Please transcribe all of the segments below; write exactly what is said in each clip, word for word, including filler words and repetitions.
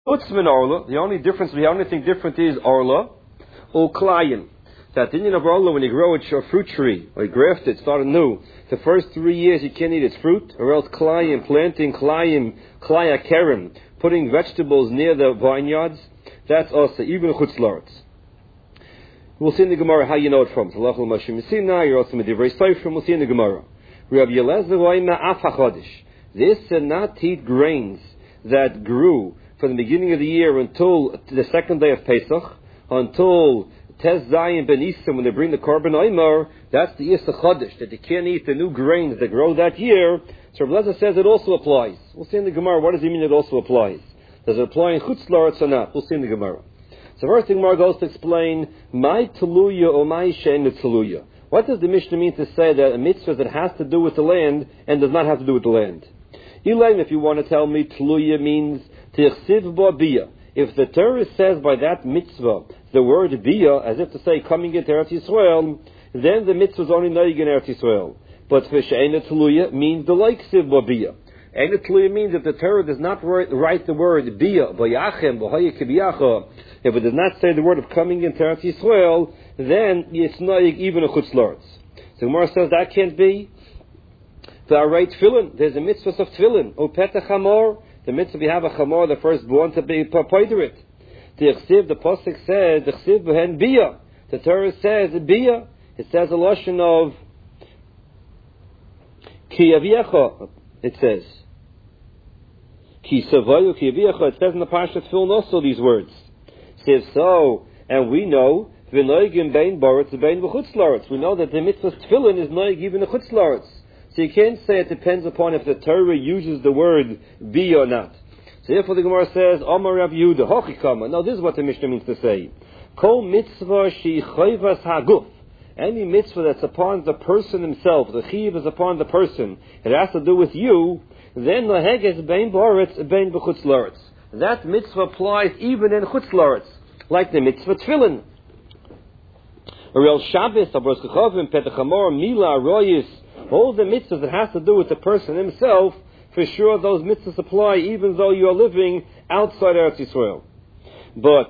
Utzman Orla, the only difference, the only thing different is Orla, or Klayim. That the Indian of Orla, when you grow a fruit tree, or you graft it, start anew, the first three years you can't eat its fruit, or else Klayim, planting Klayim, Klaya Keren, putting vegetables near the vineyards, that's also, even Chutz La'aretz. We'll see in the Gemara how you know it from. You're also Medivrei Seifrim, we'll see in the Gemara. This are not eat grains that grew from the beginning of the year until the second day of Pesach, until Tez Zayin Ben Isim, when they bring the Korban Omer, that's the Yisa Chodesh, that you can't eat the new grains that grow that year. So Rabbi Lezer says it also applies. We'll see in the Gemara, what does he mean it also applies? Does it apply in Chutz La'aretz or not? We'll see in the Gemara. So first thing Gemara goes to explain, my Teluya or my Shein Teluya. What does the Mishnah mean to say that a mitzvah that has to do with the land and does not have to do with the land? Elaine, if you want to tell me, Teluya means Tichsiv Bo Biyah. If the Torah says by that mitzvah the word Biyah, as if to say coming into Eretz Yisrael, then the mitzvah is only noig in Eretz Yisrael. But for She'ena Teluya means the like Siv Bo Biyah. She'ena Teluya means if the Torah does not write, write the word Biyah, Bayachem, B'hoye Kibiyacha, if it does not say the word of coming into Eretz Yisrael, then it's noig even a Chutz La'aretz. So Gemara says that can't be. The right tefillin, there's a mitzvah of tefillin. O petach hamor, the mitzvah we have a chamor, the firstborn, to be poider it. The Chsiv, the Pasuk says, the Chsiv b'hen biyah. The Torah says biyah. It says a lashon of ki aviecha. It says ki savayu ki aviecha. It says in the Parshat Tefillin also these words. It says so, and we know v'noigim bein baretz bein v'chutz la'aretz. We know that the mitzvah tefillin is noig even the chutz la'aretz. So you can't say it depends upon if the Torah uses the word be or not. So therefore the Gemara says, Amar Rav Yehuda, Hochikama. No, this is what the Mishnah means to say. Kol mitzvah shi chayvas haguf. Any mitzvah that's upon the person himself, the chiv is upon the person, it has to do with you, then laheges bein baretz bein b'chutz la'aretz. That mitzvah applies even in chutz la'aretz, like the mitzvah tefillin. Or el Shabbos, Abros Kechovim, Petach Hamor, Mila, Royis, all the mitzvahs that has to do with the person himself, for sure those mitzvahs apply even though you are living outside Eretz Yisrael. But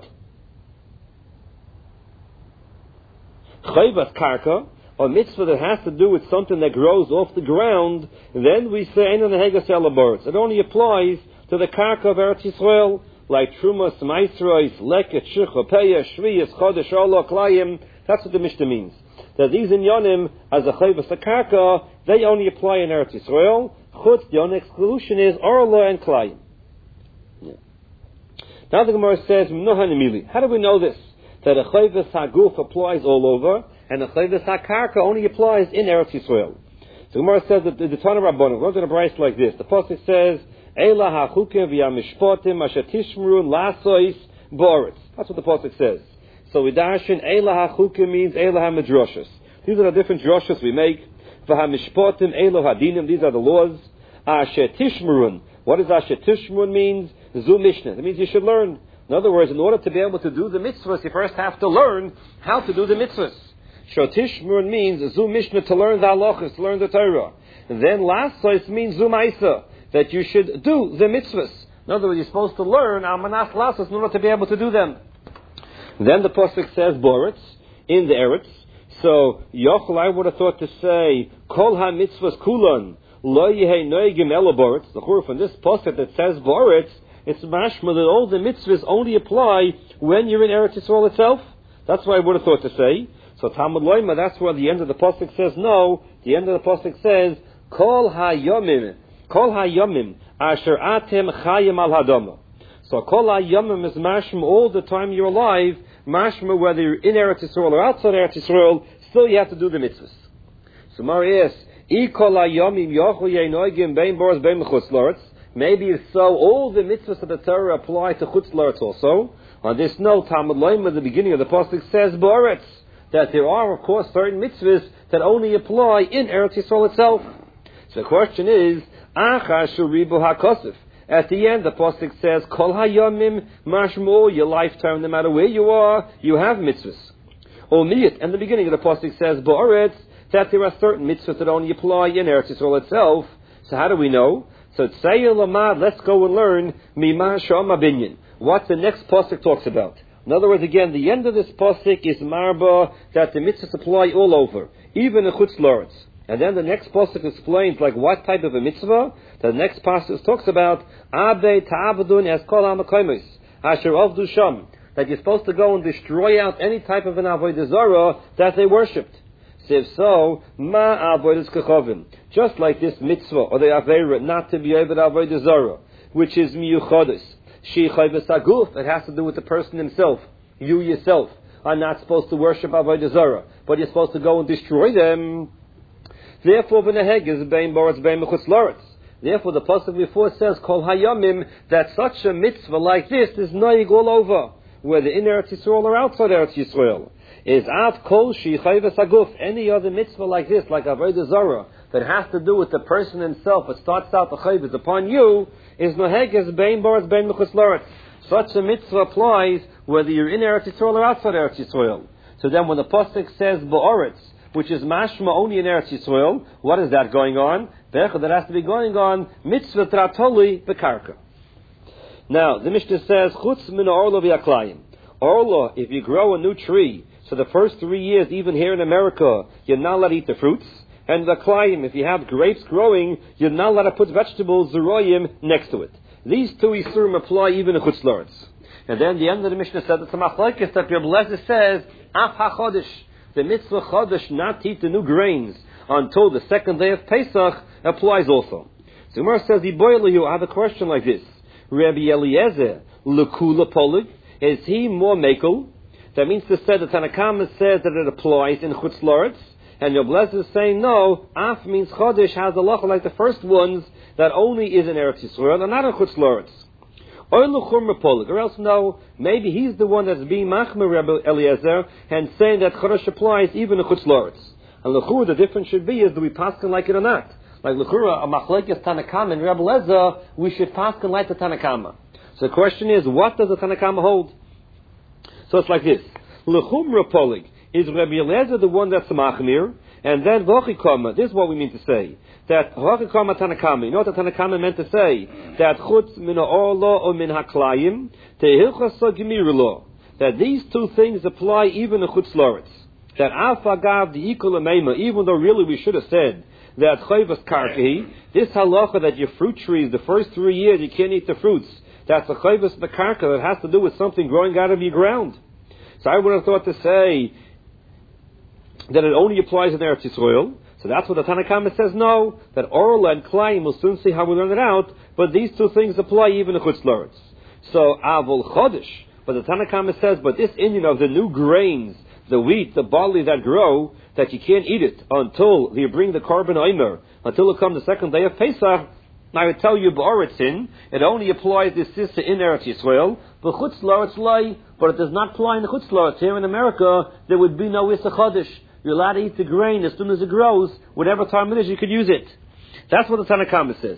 chayvas karka, a mitzvah that has to do with something that grows off the ground, then we say ein nehegas elaboritz. It only applies to the karka of Eretz Yisrael, like trumas, maisrois, leket, shircha, peya, shriyas, chodesh, olah, klayim. That's what the Mishnah means. That these inyanim, as a chayvas akarka, they only apply in Eretz Yisrael. Chutz, the only exclusion is orla and klayim. Yeah. Now the Gemara says, how do we know this? That a chayvas haguf applies all over, and a chayvas hakarka only applies in Eretz Yisrael. The Gemara says that the Tana Rabbanim, we're going to write like this. The pasuk says, Eila hachukim v'yamishpotim asher tishmrun lasois boretz. That's what the pasuk says. So we darshan Eila hachukim means Eila ha-midrashas. These are the different drashas we make. V'ha-mishpotim Eila hadinim. These are the laws. Asher tishmrun. What does asher tishmrun means? Zu mishnah. That means you should learn. In other words, in order to be able to do the mitzvahs, you first have to learn how to do the mitzvahs. Shor tishmrun means zu mishnah, to learn the halachas, to learn the Torah. And then lasos means zu maisa, that you should do the mitzvahs. In other words, you're supposed to learn amanas lasos in order to be able to do them. Then the pasuk says boretz in the eretz. So Yochel, I would have thought to say kol ha mitzvahs kulan lo yehei noigim ela boretz. The churuf from this pasuk that says boretz, it's mashma that all the mitzvahs only apply when you're in Eretz Yisrael itself. That's what I would have thought to say. So Talmud Loima, that's why the end of the pasuk says no. The end of the pasuk says kol ha yomim, kol ha yomim asher atem chayim al hadama. So kol ha-yamim is mashma all the time you're alive, mashma whether you're in Eretz Yisrael or outside Eretz Yisrael, still you have to do the mitzvahs. So Mari asks, I kol ha-yamim yochel yeinoigim bein boros bein chutz la'aretz. Maybe it's so all the mitzvahs of the Torah apply to chutz la'aretz also. On this note, Talmud Loim at the beginning of the pasuk says boretz, that there are of course certain mitzvahs that only apply in Eretz Yisrael itself. So the question is, achar shuribu ha-kosef. At the end, the pasuk says, Kol hayomim mashmo, your lifetime, no matter where you are, you have mitzvahs. Or miyat, and the beginning of the pasuk says, Bo'aretz, that there are certain mitzvahs that only apply in Eretz Yisrael itself. So how do we know? So Tzayir Lamad, let's go and learn Mima Shama Binyan. what the next pasuk talks about. In other words, again, the end of this pasuk is marba that the mitzvahs apply all over, even in chutz la'aretz. And then the next pasuk explains like what type of a mitzvah. The next pasuk talks about abe ta'abudun es kol ha'makomis asher avdu sham, that you're supposed to go and destroy out any type of an avodah zarah that they worshipped. So if so, ma avodas kechovim, just like this mitzvah or the avera not to be able to avodah zarah, which is miyuchodes. She chayves aguf, it has to do with the person himself. You yourself are not supposed to worship avodah zarah, but you're supposed to go and destroy them. Therefore, v'neheg is bein boretz bein mechutz la'aretz. Therefore, the pasuk before says kol hayamim, that such a mitzvah like this is noig all over, whether in Eretz Yisrael or outside Eretz Yisrael. Is av kol shi chayves aguf, any other mitzvah like this, like avodah zarah, that has to do with the person himself, it starts out the chayves upon you, is noheges bein boretz bein mechutz la'aretz. Such a mitzvah applies whether you're in Eretz Yisrael or outside Eretz Yisrael. So then when the pasuk says ba'aretz, which is mashma only in Eretz Yisrael, what is that going on? That has to be going on mitzvah tratoli bekarka. Now the Mishnah says chutz min orlo v'aklayim. Orlo, if you grow a new tree, so the first three years, even here in America, you're not allowed to eat the fruits. And the aklayim, if you have grapes growing, you're not allowed to put vegetables zeroyim next to it. These two isurim apply even in chutz la'aretz. And then the end of the Mishnah said it's a machlokes that Reb Eliezer says af hachodesh, the mitzvah chodesh not to eat the new grains until the second day of Pesach applies also. So Gemara says, I have a question like this. Rabbi Eliezer, lekula polig, is he more mekel? That means to say that Tanakama says that it applies in chutz la'aretz, and Rabbi Eliezer is saying no, af means chodesh has a lacha like the first ones that only is in Eretz Yisrael and not in chutz la'aretz. Or else no, maybe he's the one that's being machmer Rabbi Eliezer and saying that chodesh applies even in chutz la'aretz. And l'chura, the difference should be is do we paskin like it or not? Like l'chura, a machlekes Tanakama and Rabbi Eliezer, we should paskin like the Tanakama. So the question is, what does the Tanakama hold? So it's like this. L'chumra polig, is Rabbi Eliezer the one that's the machmir? And then v'chikama, this is what we mean to say. That v'chikama Tanakama, you know what the Tanakama meant to say? That chutz min ha'orlo or min ha'klayim, tehilchas gemirulo. That these two things apply even in chutz la'aretz. That afagav the equal ameima, even though really we should have said that chayvas karkahi, this halacha that your fruit trees, the first three years you can't eat the fruits, that's a chayvas bekarka that has to do with something growing out of your ground. So I would have thought to say that it only applies in Eretz Yisrael. So that's what the Tanakama says no, that Orla and Klayim, we'll soon see how we learn it out, but these two things apply even in chutz la'aretz. So Avol Chodesh, but the Tanakama says, but this Indian of the new grains, the wheat, the barley that grow, that you can't eat it until you bring the carbon omer, until it comes the second day of Pesach. I would tell you, Ba'aretzin, it only applies this sister in Eretz Yisrael, but chutz la'aretz lay, but it does not apply in the chutz la'aretz. Here in America, there would be no Issa Chodesh. You're allowed to eat the grain as soon as it grows, whatever time it is, you could use it. That's what the Tanakama says.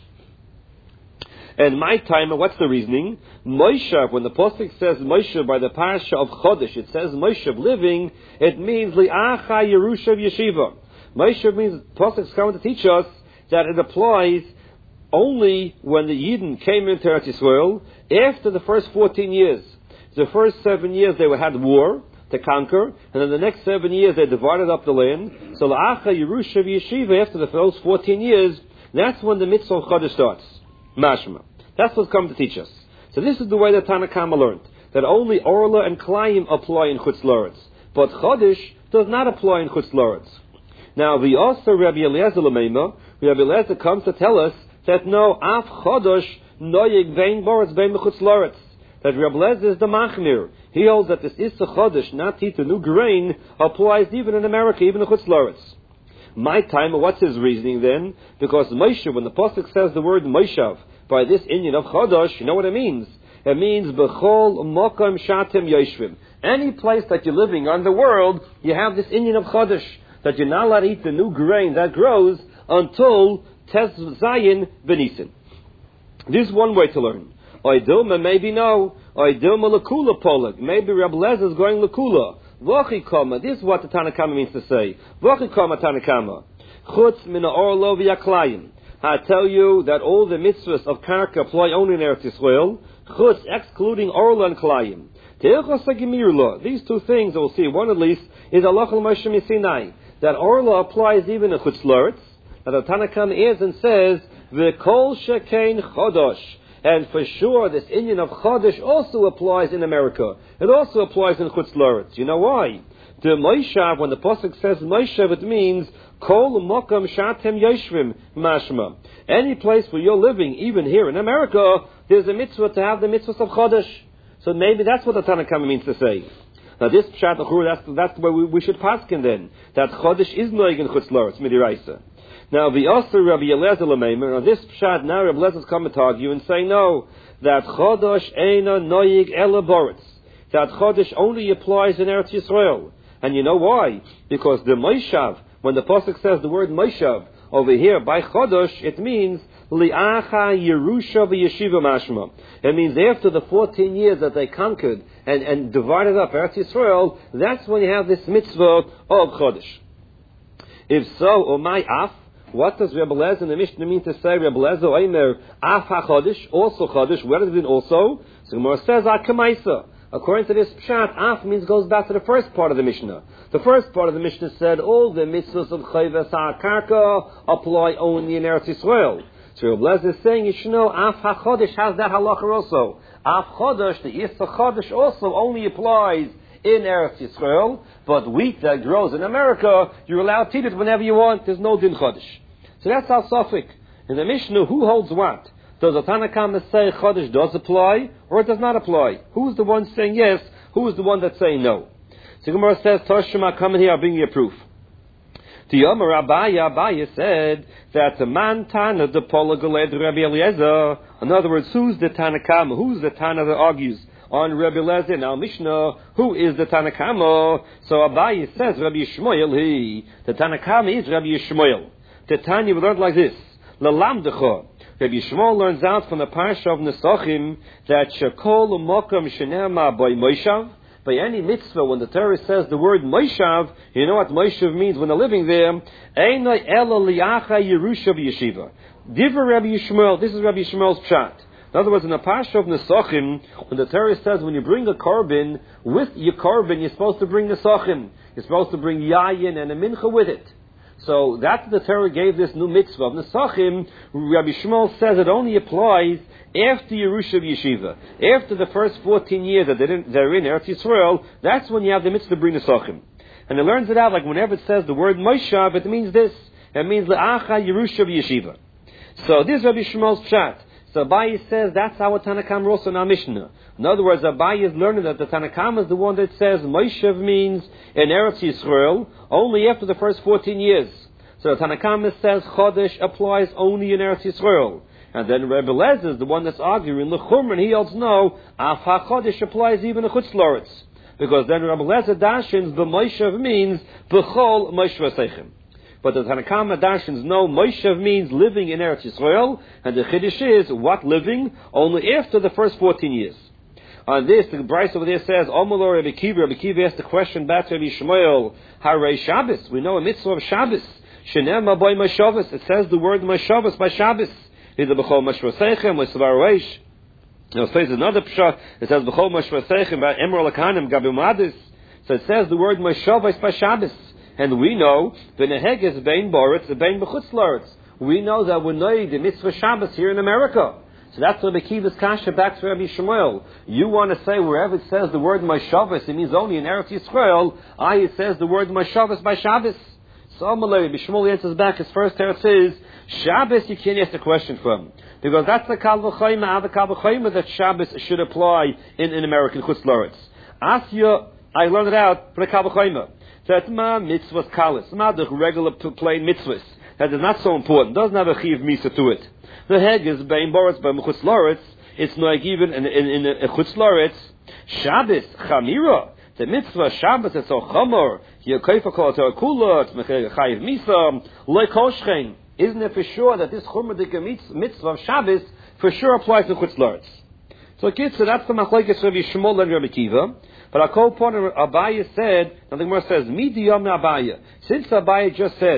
And my time, what's the reasoning? Moshe, when the Pasuk says Moshe by the parasha of Chodesh, it says Moshe living, it means Li'acha Yerushav Yeshiva. Moshe means, Pasuk is coming to teach us that it applies only when the Yidden came into Eretz Yisrael after the first fourteen years. The first seven years they had war to conquer, and then the next seven years they divided up the land. So La'acha Yerushav Yeshiva, after the first fourteen years, that's when the mitzvah of Chodesh starts. Mashma. That's what's come to teach us. So this is the way that Tanakama learned, that only Orla and Klayim apply in chutz la'aretz, but Chodesh does not apply in chutz la'aretz. Now, we also Rabbi Eliezer Lameima, Rabbi Eliezer comes to tell us that no, af Chodesh noyeg vein boretz bein chutz la'aretz. That Rabbi Eliezer is the machmir. He holds that this Issa Chodesh, not to eat the new grain, applies even in America, even in chutz la'aretz. My time, what's his reasoning then? Because Moshe, when the Pasuk says the word Moshav, by this Indian of Chodesh, you know what it means? It means B'chol Mokom Shatem Yoshvim. Any place that you're living on the world, you have this Indian of Chodesh, that you're not allowed to eat the new grain that grows until Tez Zayin Benisin. This is one way to learn. Oidilma, maybe no. Oidilma Lakula Polag. Maybe Rabbi Eliezer is going Lakula. V'chikama. This is what the Tanakama means to say. V'chikama Tanakama. Chutz min ha'orlo v'yaklayim. I tell you that all the mitzvahs of karka apply only in Eretz Yisrael. chutz, excluding orla and klayim. Te'ilchos hagemirla, these two things, we'll see, one at least, is halachah Moshe Misinai, that orla applies even in chutz laretz. Now the Tanakam is and says, v'kol shekain chodosh. And for sure, this Indian of chodosh also applies in America. It also applies in chutz laretz. You know why? The Moshav, when the pasuk says Moshav, it means kol mokam shatem yeshvim mashma. Any place where you're living, even here in America, there's a mitzvah to have the mitzvahs of chodosh. So maybe that's what the Tanakam means to say. Now this pshat that's that's where we, we should paskin then, that chodesh is noig in chutz laretz midiraisa. Now the also Rabbi Eliezer Lameimer, on this pshat now Rabbi Eliezer is coming to argue and say no, that chodesh eina noig ela boretz, that chodesh only applies in Eretz Yisrael, and you know why? Because the Moshav, when the pasuk says the word Moshav over here by chodesh, it means li'acha Yerusha v'yeshiva mashma. It means after the fourteen years that they conquered and, and divided up Eretz Yisrael, that's when you have this mitzvah of chodesh. If so, omai af, what does Rebbe Lezer in the Mishnah mean to say? Rebbe Lezer oimer af ha-chodesh, also chodesh. Where does it mean also? So Gemara says akamaisa. According to this pshat, af means goes back to the first part of the Mishnah. The first part of the Mishnah said all the mitzvahs of chayves ha-karka apply only in Eretz Yisrael. So Rebbe Lezer is saying, you should know, af ha-chodesh has that halacha also. Af chodesh, the Yisra chodesh also only applies in Eretz Yisrael, but wheat that grows in America, you're allowed to eat it whenever you want. There's no din chodesh. So that's our suffix. In the Mishnah, who holds what? Does the Tanakama say chodesh does apply, or it does not apply? Who's the one saying yes? Who is the one that's saying no? So Gemara says, Toshima, come in here, I'll bring you a proof. The Yomer Abaya, Abaya said that the man Tana de Polagaled Rabbi Eliezer. In other words, who's the Tanakama? Who's the Tana that argues on Rabbi Eliezer? Now Mishnah, who is the Tanakama? So Abaye says Rabbi Yishmael. He, the Tanakama is Rabbi Yishmael. The Tanya we learned like this: Lalamdecha. Rabbi Yishmael learns out from the parsha of Nesachim that Shekol Mokam Shenema by Moshav. By any mitzvah, when the Torah says the word Moshav, you know what Moshav means when they're living there. Einai ela liacha Yerusha b'yeshiva. Divrei Rabbi Yishmael. This is Rabbi Yishmael's pshat. In other words, in the parsha of Nesachim, when the Torah says when you bring a korban, with your korban you're supposed to bring Nesachim. You're supposed to bring yayin and a mincha with it. So that's the Torah gave this new mitzvah of Nesachim. Rabbi Shmuel says it only applies after Yerusha Yeshiva. After the first fourteen years that they're in, they're in Eretz Yisrael, that's when you have the mitzvah to bring Nesachim. And it learns it out like whenever it says the word Moshav, it means this. It means Le'acha Yerusha Yeshiva. So this is Rabbi Shmuel's pshat. So Abaye says that's our Tanakam also in our Mishnah. In other words, Abaye is learning that the Tanakam is the one that says Moshav means in Eretz Yisrael only after the first fourteen years. So the Tanakam says Chodesh applies only in Eretz Yisrael. And then Rebbe Lezer is the one that's arguing L'chumra, and he holds no, Af HaChodesh applies even in Chutz Laretz. Because then Rebbe Lezer dashins B'Moshav means B'chol Moshav Seichem. But the Tanakama Darshans know Moshav means living in Eretz Yisrael, and the Chiddush is what living only after the first fourteen years. On this, the Bryce over there says, Omolor Rabbi Kiva. Rabbi Kiva asked the question back to Rabbi Shmuel, Harei Shabbos. We know a mitzvah of Shabbos. Shenem Aboy Moshavos. It says the word Moshavos by Shabbos. Either B'chol Moshav Seichem or Svar Reish. Now it says another pshat. It says B'chol Moshav Seichem by Emerald Akanim Gabi Madis. So it says the word Moshavos by Shabbos. And we know the neheg is bein boretz, the bein b'chutz laretz. We know that we know the mitzvah Shabbos here in America. So that's Rabbi Kiva's kasha back to Rabbi Shmuel. You want to say wherever it says the word Moshavos, it means only in Eretz Yisrael. I it says the word Moshavos by Shabbos. So Amalei, Rabbi Shmuel answers back. His first teretz is Shabbos. You can't ask the question from because that's the kal v'chayma, the kal v'chayma that Shabbos should apply in in American chutz laretz. Asya, I learned it out for the kal v'chayma. That ma mitzvahs kalis, ma the regular plain mitzvahs. That is not so important. Doesn't have a chiv misa to it. The heg is bein boretz by chutz laretz. It's not given in in in a chutz laretz. Shabbos chamira. The mitzvah Shabbos is so chamor. Yekayfa kol atar kula. It's mechayiv misa. Lekoshchein. Isn't it for sure that this chumradik mitzvah of Shabbos for sure applies to chutz laretz? So kids, so that's the machlekes Rabbi Shmuel and Rabbi Kiva. But our co-partner Abaye said, now the Gemara says, Midi Yom Abaye. Since Abaye just said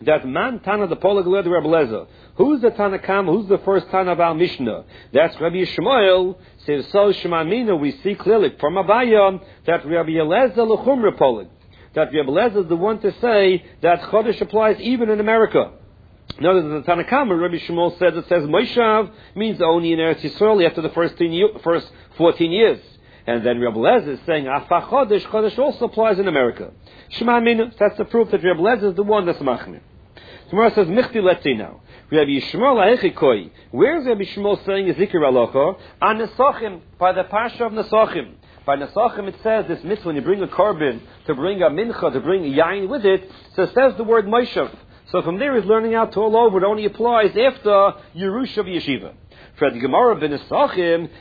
that man Tana the Polag led Rebbe Lezer. Who's the Tana Kama? Who's the first Tana of our Mishnah? That's Rabbi Yishmael. Says so Shemamina. We see clearly from Abaya that Rabbi Eliezer L'chumra Polag. That Rabbi Eliezer is the one to say that Chodesh applies even in America. Notice that the Tana Kama, Rabbi Shmuel said it says Moshav means only in Eretz Yisrael after the first, first fourteen years. And then Rabbi Eliezer is saying Afa Chodesh, Chodesh also applies in America. Shema Minu, that's the proof that Rabbi Eliezer is the one that's machmir. Tomorrow says Michti Letzi now. Rabbi Yishmael Ha'echikoi. Where's Rabbi Shmuel saying Zikr Alocha? On Nesachim, by the Pasha of Nesachim. By Nesachim it says this mitzvah when you bring a korban, to bring a mincha, to bring a yain with it, so it says the word Moshav. So from there he's learning out to all over. It only applies after Yerusha Yeshiva. For the Gemara ben Nesachim,